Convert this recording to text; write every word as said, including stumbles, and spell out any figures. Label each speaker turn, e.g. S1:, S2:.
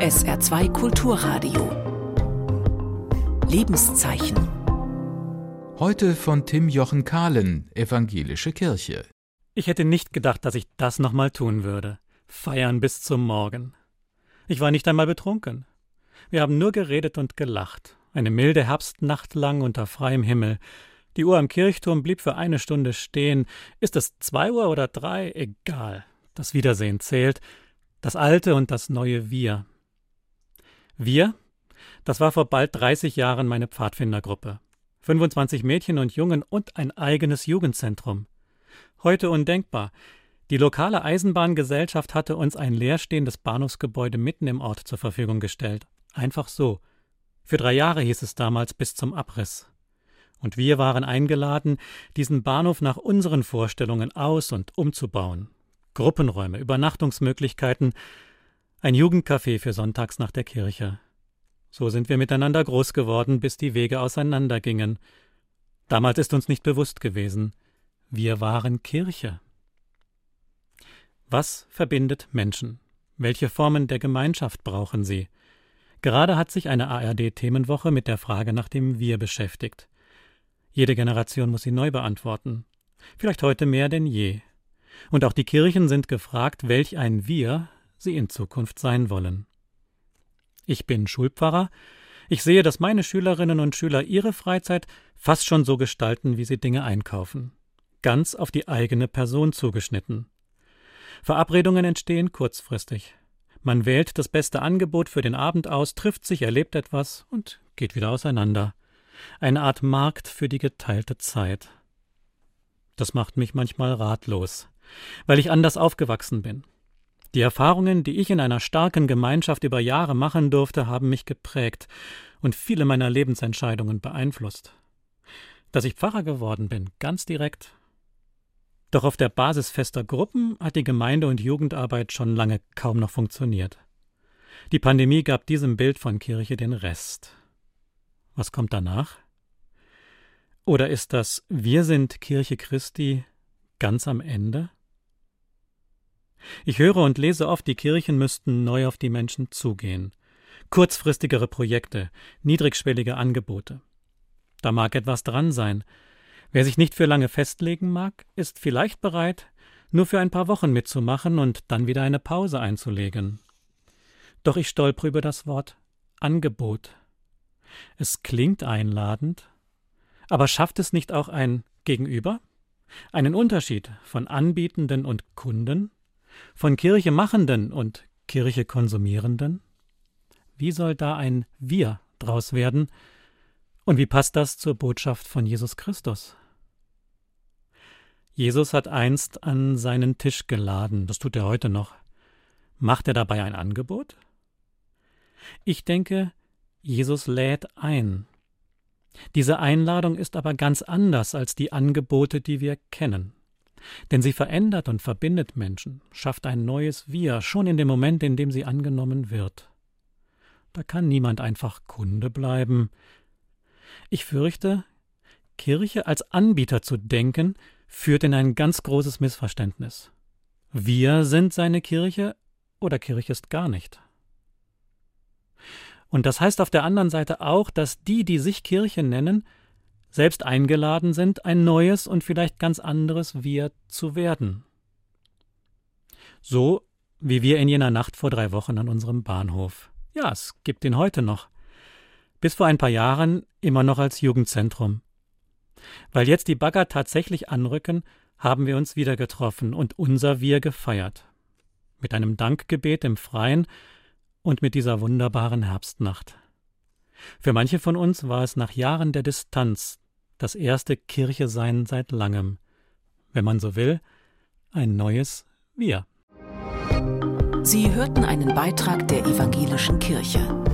S1: S R zwei Kulturradio. Lebenszeichen.
S2: Heute von Tim Jochen Kahlen, Evangelische Kirche.
S3: Ich hätte nicht gedacht, dass ich das nochmal tun würde. Feiern bis zum Morgen. Ich war nicht einmal betrunken. Wir haben nur geredet und gelacht. Eine milde Herbstnacht lang unter freiem Himmel. Die Uhr am Kirchturm blieb für eine Stunde stehen. Ist es zwei Uhr oder drei? Egal. Das Wiedersehen zählt. Das alte und das neue Wir. Wir? Das war vor bald dreißig Jahren meine Pfadfindergruppe. fünfundzwanzig Mädchen und Jungen und ein eigenes Jugendzentrum. Heute undenkbar. Die lokale Eisenbahngesellschaft hatte uns ein leerstehendes Bahnhofsgebäude mitten im Ort zur Verfügung gestellt. Einfach so. Für drei Jahre hieß es damals bis zum Abriss. Und wir waren eingeladen, diesen Bahnhof nach unseren Vorstellungen aus- und umzubauen. Gruppenräume, Übernachtungsmöglichkeiten, ein Jugendcafé für sonntags nach der Kirche. So sind wir miteinander groß geworden, bis die Wege auseinandergingen. Damals ist uns nicht bewusst gewesen, wir waren Kirche. Was verbindet Menschen? Welche Formen der Gemeinschaft brauchen sie? Gerade hat sich eine A R D-Themenwoche mit der Frage nach dem Wir beschäftigt. Jede Generation muss sie neu beantworten. Vielleicht heute mehr denn je. Und auch die Kirchen sind gefragt, welch ein Wir sie in Zukunft sein wollen. Ich bin Schulpfarrer. Ich sehe, dass meine Schülerinnen und Schüler ihre Freizeit fast schon so gestalten, wie sie Dinge einkaufen. Ganz auf die eigene Person zugeschnitten. Verabredungen entstehen kurzfristig. Man wählt das beste Angebot für den Abend aus, trifft sich, erlebt etwas und geht wieder auseinander. Eine Art Markt für die geteilte Zeit. Das macht mich manchmal ratlos, weil ich anders aufgewachsen bin. Die Erfahrungen, die ich in einer starken Gemeinschaft über Jahre machen durfte, haben mich geprägt und viele meiner Lebensentscheidungen beeinflusst. Dass ich Pfarrer geworden bin, ganz direkt. Doch auf der Basis fester Gruppen hat die Gemeinde- und Jugendarbeit schon lange kaum noch funktioniert. Die Pandemie gab diesem Bild von Kirche den Rest. Was kommt danach? Oder ist das Wir sind Kirche Christi ganz am Ende? Ich höre und lese oft, die Kirchen müssten neu auf die Menschen zugehen. Kurzfristigere Projekte, niedrigschwellige Angebote. Da mag etwas dran sein. Wer sich nicht für lange festlegen mag, ist vielleicht bereit, nur für ein paar Wochen mitzumachen und dann wieder eine Pause einzulegen. Doch ich stolpere über das Wort Angebot. Es klingt einladend, aber schafft es nicht auch ein Gegenüber? Einen Unterschied von Anbietenden und Kunden? Von Kirche Machenden und Kirche Konsumierenden? Wie soll da ein Wir draus werden? Und wie passt das zur Botschaft von Jesus Christus? Jesus hat einst an seinen Tisch geladen, das tut er heute noch. Macht er dabei ein Angebot? Ich denke, Jesus lädt ein. Diese Einladung ist aber ganz anders als die Angebote, die wir kennen. Denn sie verändert und verbindet Menschen, schafft ein neues Wir, schon in dem Moment, in dem sie angenommen wird. Da kann niemand einfach Kunde bleiben. Ich fürchte, Kirche als Anbieter zu denken, führt in ein ganz großes Missverständnis. Wir sind seine Kirche oder Kirche ist gar nicht. Und das heißt auf der anderen Seite auch, dass die, die sich Kirche nennen, selbst eingeladen sind, ein neues und vielleicht ganz anderes Wir zu werden. So wie wir in jener Nacht vor drei Wochen an unserem Bahnhof. Ja, es gibt ihn heute noch. Bis vor ein paar Jahren immer noch als Jugendzentrum. Weil jetzt die Bagger tatsächlich anrücken, haben wir uns wieder getroffen und unser Wir gefeiert. Mit einem Dankgebet im Freien und mit dieser wunderbaren Herbstnacht. Für manche von uns war es nach Jahren der Distanz das erste Kirche-Sein seit langem. Wenn man so will, ein neues Wir.
S1: Sie hörten einen Beitrag der Evangelischen Kirche.